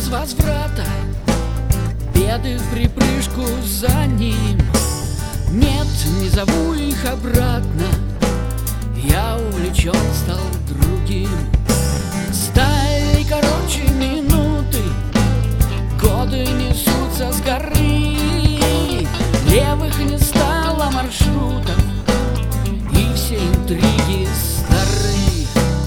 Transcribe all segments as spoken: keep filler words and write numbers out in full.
возврата, беды в припрыжку за ним. Нет, не зову их обратно, я увлечен стал другим. Стали короче минуты, годы несутся с горы. Левых не стало маршрутов, и все интриги стары.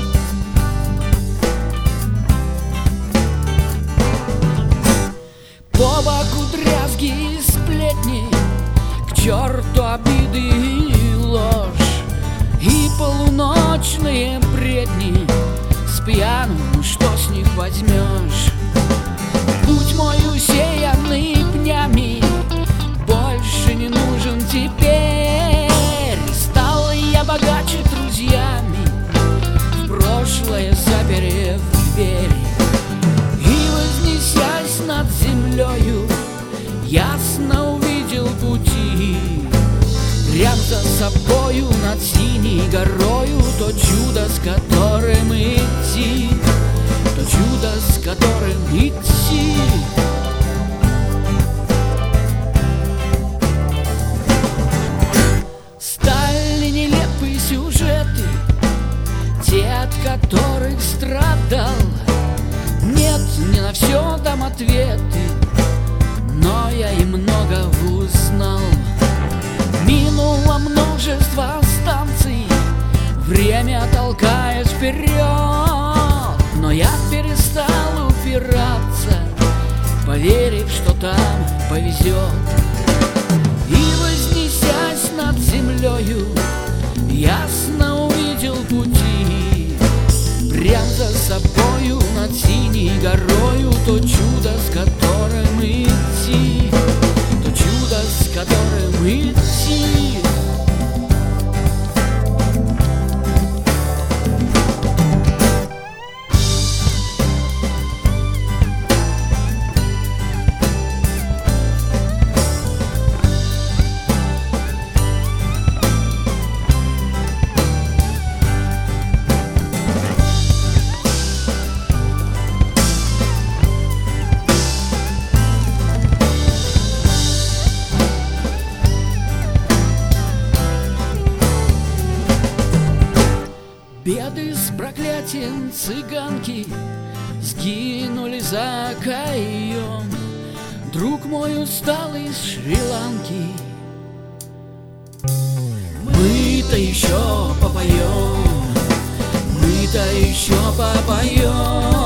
По боку дрязги и сплетни, к черту обиды и ложь, и полуночные бредни, с пьяну, что с них возьмешь? Путь мой усеянный пнями больше не нужен теперь. Стал я богаче друзьями, в прошлое заперев дверь. И вознесясь над землею, ясно увидел пути. Прям за собою над синей горою то чудо, с которым идти, то чудо, с которым идти. Стали нелепые сюжеты, те, от которых страдал. Нет, не на все дам ответы, но я и много узнал. Минуло множество станций, время толкаясь вперед, но я перестал упираться, поверив, что там повезет. И вознесясь над землею, ясно увидел пути. Прям за собою над синей горою то чудо, с которым идти, то чудо, с которым идти. Беды с проклятием цыганки сгинули за окоем. Друг мой устал из Шри-Ланки, мы-то еще попоем, мы-то еще попоем.